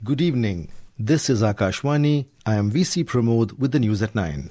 Good evening. This is Akashwani. I am VC Pramod with the news at 9.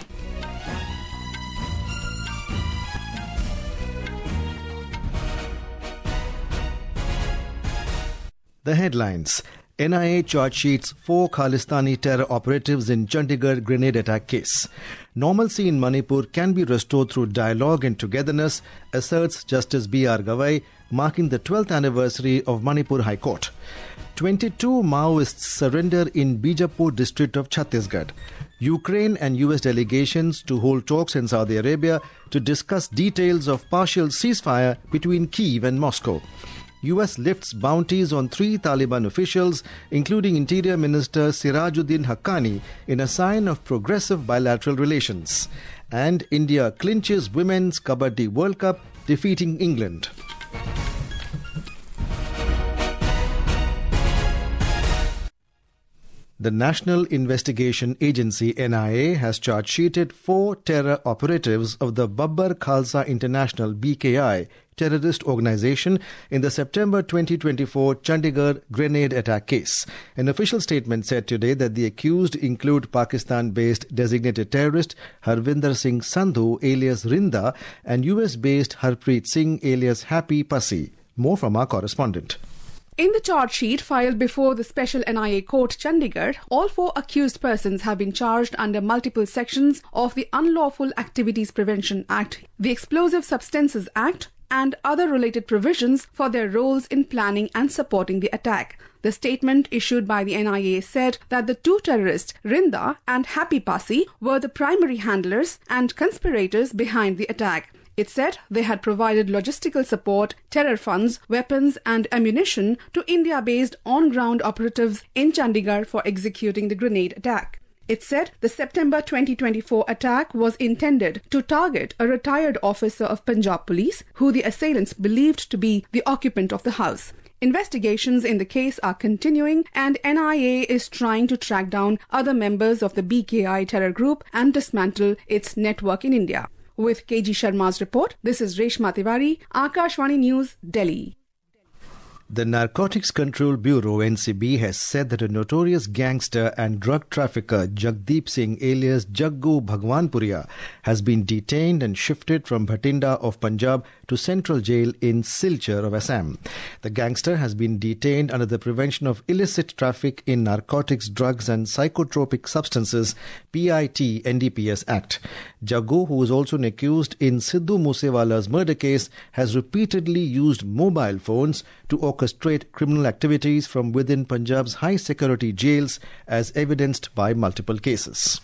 The headlines. NIA charge sheets 4 Khalistani terror operatives in Chandigarh grenade attack case. Normalcy in Manipur can be restored through dialogue and togetherness, asserts Justice B.R. Gavai, marking the 12th anniversary of Manipur High Court. 22 Maoists surrender in Bijapur district of Chhattisgarh. Ukraine and US delegations to hold talks in Saudi Arabia to discuss details of partial ceasefire between Kyiv and Moscow. US lifts bounties on 3 Taliban officials, including Interior Minister Sirajuddin Haqqani, in a sign of progressive bilateral relations. And India clinches Women's Kabaddi World Cup, defeating England. The National Investigation Agency NIA has charge-sheeted 4 terror operatives of the Babbar Khalsa International BKI terrorist organization in the September 2024 Chandigarh grenade attack case. An official statement said today that the accused include Pakistan-based designated terrorist Harvinder Singh Sandhu alias Rinda and US-based Harpreet Singh alias Happy Pussy. More from our correspondent. In the charge sheet filed before the Special NIA Court Chandigarh, all 4 accused persons have been charged under multiple sections of the Unlawful Activities Prevention Act, the Explosive Substances Act, and other related provisions for their roles in planning and supporting the attack. The statement issued by the NIA said that the 2 terrorists, Rinda and Happy Pussy, were the primary handlers and conspirators behind the attack. It said they had provided logistical support, terror funds, weapons and ammunition to India-based on-ground operatives in Chandigarh for executing the grenade attack. It said the September 2024 attack was intended to target a retired officer of Punjab Police, who the assailants believed to be the occupant of the house. Investigations in the case are continuing and NIA is trying to track down other members of the BKI terror group and dismantle its network in India. With KG Sharma's report, this is Reshma Tiwari, Akashwani News, Delhi. The Narcotics Control Bureau NCB has said that a notorious gangster and drug trafficker Jagdeep Singh alias Jaggu Bhagwanpuria has been detained and shifted from Bhatinda of Punjab to Central Jail in Silchar of Assam. The gangster has been detained under the Prevention of Illicit Traffic in Narcotics, Drugs and Psychotropic Substances PIT NDPS Act. Jaggu, who is also an accused in Sidhu Moosewala's murder case, has repeatedly used mobile phones to orchestrate criminal activities from within Punjab's high-security jails, as evidenced by multiple cases.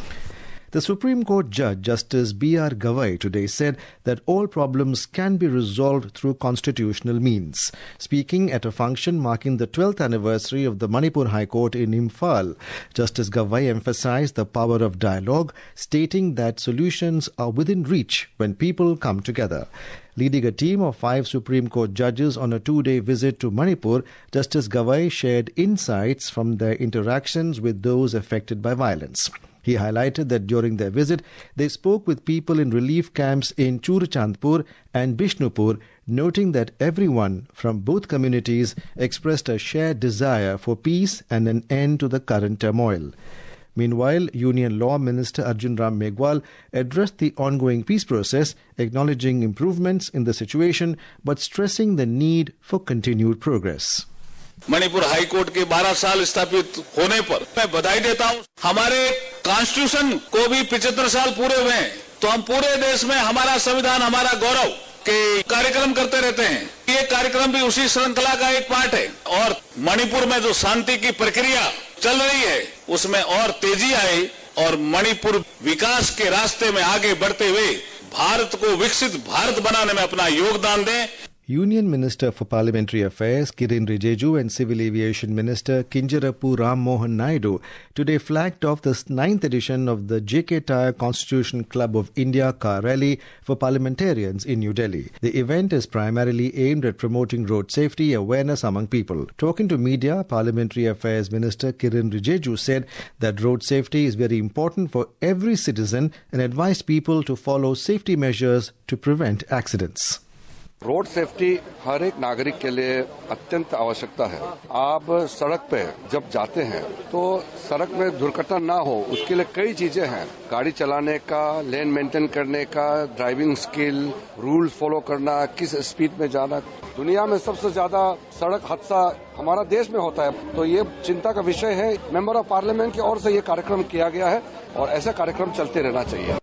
The Supreme Court Judge Justice B.R. Gavai today said that all problems can be resolved through constitutional means. Speaking at a function marking the 12th anniversary of the Manipur High Court in Imphal, Justice Gavai emphasized the power of dialogue, stating that solutions are within reach when people come together. Leading a team of 5 Supreme Court judges on a 2-day visit to Manipur, Justice Gavai shared insights from their interactions with those affected by violence. He highlighted that during their visit, they spoke with people in relief camps in Churchandpur and Bishnupur, noting that everyone from both communities expressed a shared desire for peace and an end to the current turmoil. Meanwhile, Union Law Minister Arjun Ram Meghwal addressed the ongoing peace process, acknowledging improvements in the situation but stressing the need for continued progress. Manipur high court के 12 साल स्थापित होने पर मैं बधाई देता हूं। हमारे कॉन्स्टिट्यूशन को भी 75 साल पूरे हुए हैं, तो हम पूरे देश में हमारा संविधान, हमारा गौरव के कार्यक्रम करते रहते हैं। ये कार्यक्रम भी उसी श्रृंखला का एक पार्ट है और मणिपुर में जो शांति की प्रक्रिया चल रही है उसमें और तेजी आए और मणिपुर विकास के रास्ते में आगे बढ़ते हुए भारत को विकसित भारत बनाने में अपना योगदान दें। Union Minister for Parliamentary Affairs Kiren Rijiju and Civil Aviation Minister Kinjarapu Ram Mohan Naidu today flagged off the 9th edition of the JK Tyre Constitution Club of India car rally for parliamentarians in New Delhi. The event is primarily aimed at promoting road safety awareness among people. Talking to media, Parliamentary Affairs Minister Kiren Rijiju said that road safety is very important for every citizen and advised people to follow safety measures to prevent accidents. Road safety हर एक नागरिक के लिए अत्यंत आवश्यकता है। आप सड़क पे जब जाते हैं तो सड़क में दुर्घटना ना हो उसके लिए कई चीजें हैं। गाड़ी चलाने का, लेन मेंटेन करने का, ड्राइविंग स्किल, रूल्स फॉलो करना, किस स्पीड में जाना। दुनिया में सबसे ज्यादा सड़क हादसा हमारा देश में होता है, तो ये चिंता का विषय है। मेंबर ऑफ पार्लियामेंट की ओर से ये कार्यक्रम किया गया है और ऐसा कार्यक्रम चलते रहना चाहिए।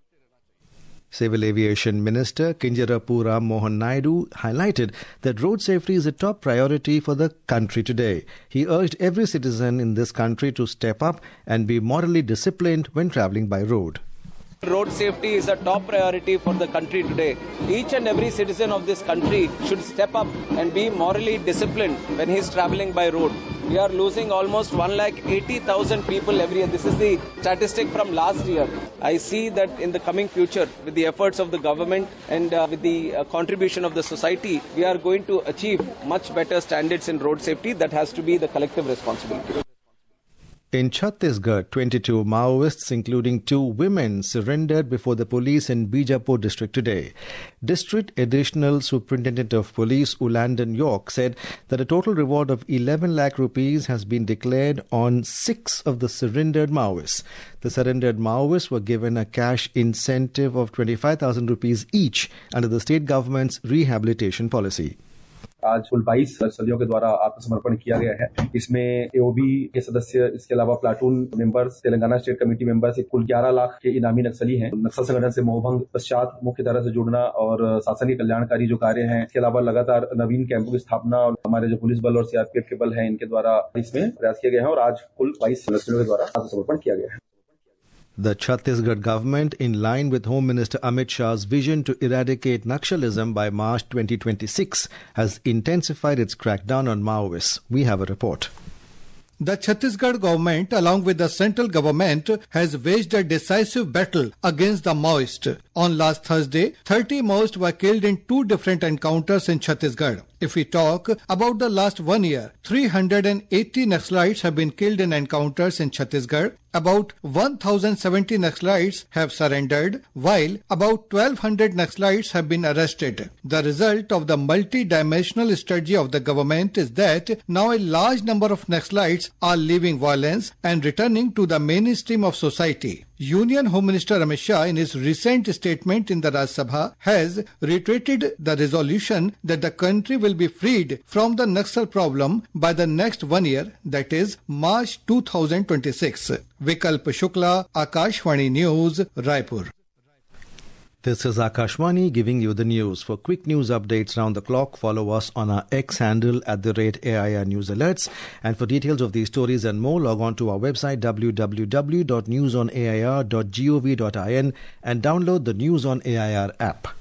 Civil Aviation Minister Kinjarapu Ram Mohan Naidu highlighted that road safety is a top priority for the country today. He urged every citizen in this country to step up and be morally disciplined when travelling by road. Road safety is a top priority for the country today. Each and every citizen of this country should step up and be morally disciplined when he is travelling by road. We are losing almost 180,000 people every year. This is the statistic from last year. I see that in the coming future, with the efforts of the government and with the contribution of the society, we are going to achieve much better standards in road safety. That has to be the collective responsibility. In Chhattisgarh, 22 Maoists, including 2 women, surrendered before the police in Bijapur district today. District Additional Superintendent of Police Ulandan York said that a total reward of 11 lakh rupees has been declared on 6 of the surrendered Maoists. The surrendered Maoists were given a cash incentive of 25,000 rupees each under the state government's rehabilitation policy. आज कुल 22 नक्सलियों के द्वारा आत्मसमर्पण किया गया है। इसमें एओबी के सदस्य, इसके अलावा platoon members, Telangana state committee members, कुल 11 लाख के इनामी नक्सली हैं। नक्सल संगठन से मोहभंग पश्चात मुख्य धारा से जुड़ना और शासन के कल्याणकारी जो कार्य हैं, इसके अलावा लगातार नवीन कैंपों की स्थापना और हमारे जो पुलिस बल और सीआरपीएफ के बल हैं, इनके द्वारा इसमें प्रयास किया गया है और आज कुल 22 नक्सलियों के द्वारा आत्मसमर्पण किया गया है। The Chhattisgarh government, in line with Home Minister Amit Shah's vision to eradicate Naxalism by March 2026, has intensified its crackdown on Maoists. We have a report. The Chhattisgarh government, along with the central government, has waged a decisive battle against the Maoists. On last Thursday, 30 Maoists were killed in 2 different encounters in Chhattisgarh. If we talk about the last 1 year, 380 Naxalites have been killed in encounters in Chhattisgarh. About 1,070 Naxalites have surrendered, while about 1,200 Naxalites have been arrested. The result of the multi-dimensional strategy of the government is that now a large number of Naxalites are leaving violence and returning to the mainstream of society. Union Home Minister Amit Shah, in his recent statement in the Rajya Sabha, has reiterated the resolution that the country will be freed from the Naxal problem by the next 1 year, that is March 2026. Vikalp Shukla, Akashvani News, Raipur. This is Akashvani giving you the news. For quick news updates round the clock, follow us on our X handle @AIR News Alerts. And for details of these stories and more, log on to our website www.newsonair.gov.in and download the News on AIR app.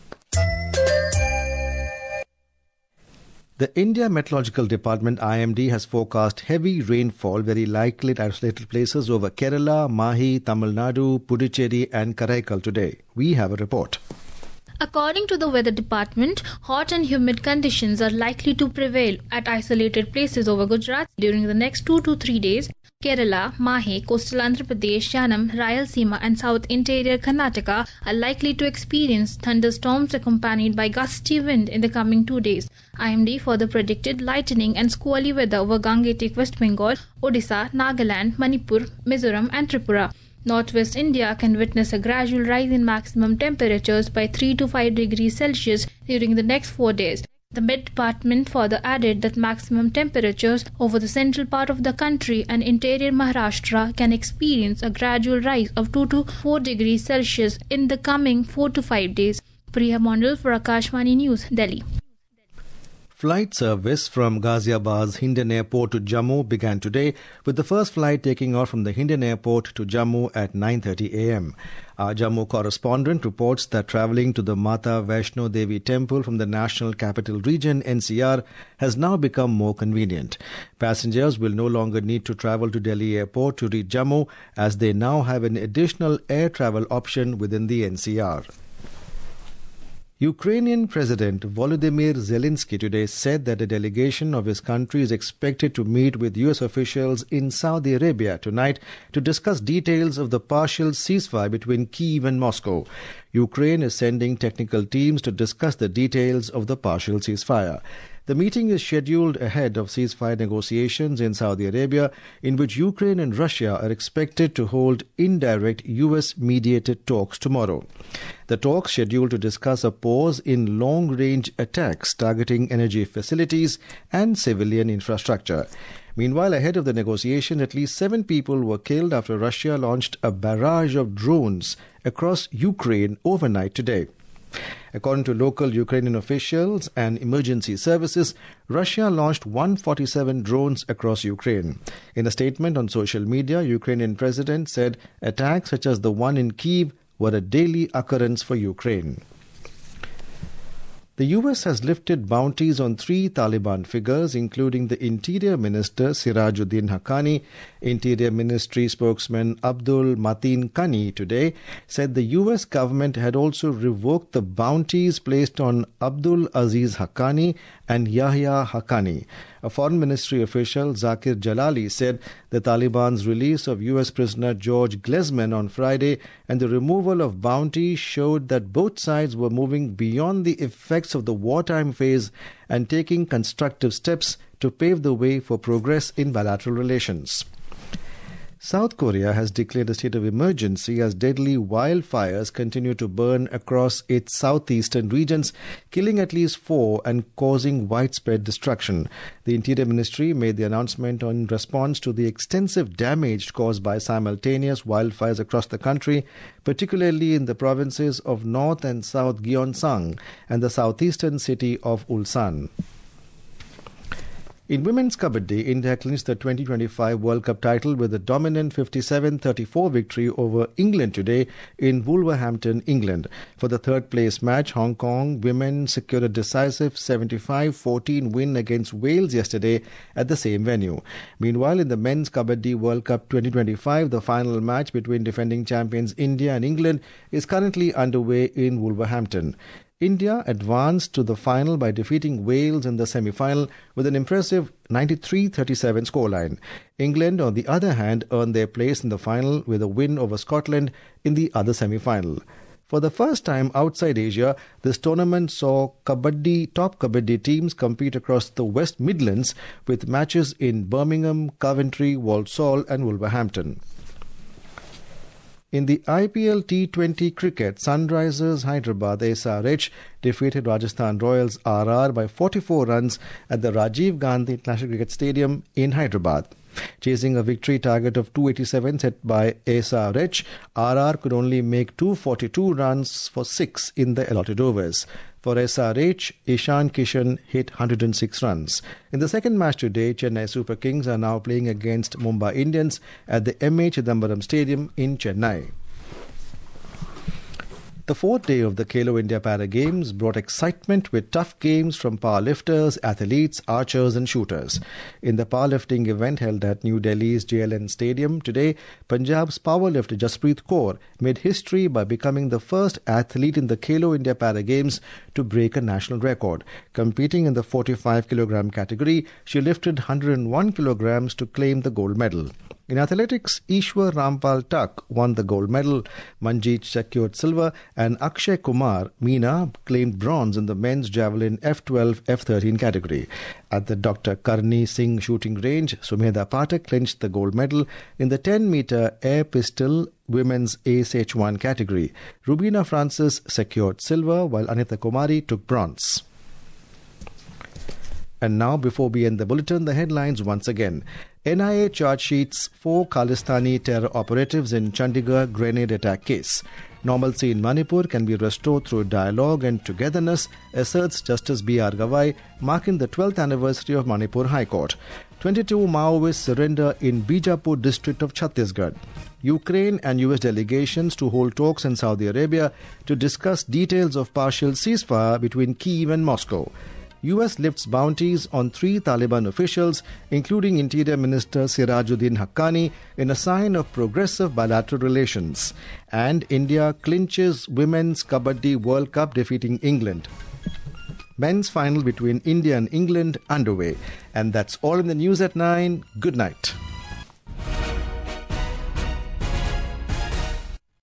The India Meteorological Department IMD has forecast heavy rainfall, very likely at isolated places over Kerala, Mahi, Tamil Nadu, Puducherry and Karaikal today. We have a report. According to the Weather Department, hot and humid conditions are likely to prevail at isolated places over Gujarat during the next 2 to 3 days. Kerala, Mahe, coastal Andhra Pradesh, Yanam, Rayalaseema and south interior Karnataka are likely to experience thunderstorms accompanied by gusty wind in the coming 2 days. IMD further predicted lightning and squally weather over Gangetic, West Bengal, Odisha, Nagaland, Manipur, Mizoram and Tripura. Northwest India can witness a gradual rise in maximum temperatures by 3 to 5 degrees Celsius during the next 4 days. The Met Department further added that maximum temperatures over the central part of the country and interior Maharashtra can experience a gradual rise of 2 to 4 degrees Celsius in the coming 4 to 5 days. Priya Mondal for Akashvani News, Delhi. Flight service from Ghaziabad's Hindon Airport to Jammu began today, with the first flight taking off from the Hindon Airport to Jammu at 9:30 a.m. Our Jammu correspondent reports that travelling to the Mata Vaishno Devi temple from the National Capital Region NCR has now become more convenient. Passengers will no longer need to travel to Delhi Airport to reach Jammu, as they now have an additional air travel option within the NCR. Ukrainian President Volodymyr Zelensky today said that a delegation of his country is expected to meet with US officials in Saudi Arabia tonight to discuss details of the partial ceasefire between Kyiv and Moscow. Ukraine is sending technical teams to discuss the details of the partial ceasefire. The meeting is scheduled ahead of ceasefire negotiations in Saudi Arabia, in which Ukraine and Russia are expected to hold indirect US-mediated talks tomorrow. The talks, scheduled to discuss a pause in long-range attacks targeting energy facilities and civilian infrastructure. Meanwhile, ahead of the negotiation, at least 7 people were killed after Russia launched a barrage of drones across Ukraine overnight today. According to local Ukrainian officials and emergency services, Russia launched 147 drones across Ukraine. In a statement on social media, Ukrainian president said attacks such as the one in Kyiv were a daily occurrence for Ukraine. The US has lifted bounties on 3 Taliban figures, including the Interior Minister Sirajuddin Haqqani. Interior Ministry spokesman Abdul Mateen Kani today said the US government had also revoked the bounties placed on Abdul Aziz Haqqani and Yahya Haqqani. A Foreign Ministry official, Zakir Jalali, said the Taliban's release of US prisoner George Glesman on Friday and the removal of bounties showed that both sides were moving beyond the effects of the wartime phase and taking constructive steps to pave the way for progress in bilateral relations. South Korea has declared a state of emergency as deadly wildfires continue to burn across its southeastern regions, killing at least 4 and causing widespread destruction. The Interior Ministry made the announcement in response to the extensive damage caused by simultaneous wildfires across the country, particularly in the provinces of North and South Gyeongsang and the southeastern city of Ulsan. In women's kabaddi, India clinched the 2025 World Cup title with a dominant 57-34 victory over England today in Wolverhampton, England. For the third-place match, Hong Kong women secured a decisive 75-14 win against Wales yesterday at the same venue. Meanwhile, in the men's kabaddi World Cup 2025, the final match between defending champions India and England is currently underway in Wolverhampton. India advanced to the final by defeating Wales in the semi-final with an impressive 93-37 scoreline. England, on the other hand, earned their place in the final with a win over Scotland in the other semi-final. For the first time outside Asia, this tournament saw top kabaddi teams compete across the West Midlands with matches in Birmingham, Coventry, Walsall and Wolverhampton. In the IPL T20 cricket, Sunrisers Hyderabad SRH defeated Rajasthan Royals RR by 44 runs at the Rajiv Gandhi International Cricket Stadium in Hyderabad. Chasing a victory target of 287 set by SRH, RR could only make 242 runs for 6 in the allotted overs. For SRH, Ishan Kishan hit 106 runs. In the second match today, Chennai Super Kings are now playing against Mumbai Indians at the M.A. Chidambaram Stadium in Chennai. The fourth day of the Khelo India Para Games brought excitement with tough games from powerlifters, athletes, archers and shooters. In the powerlifting event held at New Delhi's JLN Stadium today, Punjab's powerlifter Jaspreet Kaur made history by becoming the first athlete in the Khelo India Para Games to break a national record. Competing in the 45 kilogram category, she lifted 101 kilograms to claim the gold medal. In athletics, Ishwar Rampal Tak won the gold medal, Manjeet secured silver, and Akshay Kumar Meena claimed bronze in the men's javelin F12, F13 category. At the Dr. Karni Singh shooting range, Sumedha Pathak clinched the gold medal in the 10-meter air pistol women's ASH1 category. Rubina Francis secured silver, while Anita Kumari took bronze. And now, before we end the bulletin, the headlines once again. NIA charge sheets 4 Khalistani terror operatives in Chandigarh grenade attack case. Normalcy in Manipur can be restored through dialogue and togetherness, asserts Justice B.R. Gawai, marking the 12th anniversary of Manipur High Court. 22 Maoists surrender in Bijapur district of Chhattisgarh. Ukraine and US delegations to hold talks in Saudi Arabia to discuss details of partial ceasefire between Kyiv and Moscow. US lifts bounties on 3 Taliban officials, including Interior Minister Sirajuddin Haqqani, in a sign of progressive bilateral relations. And India clinches Women's Kabaddi World Cup, defeating England. Men's final between India and England underway. And that's all in the news at 9. Good night.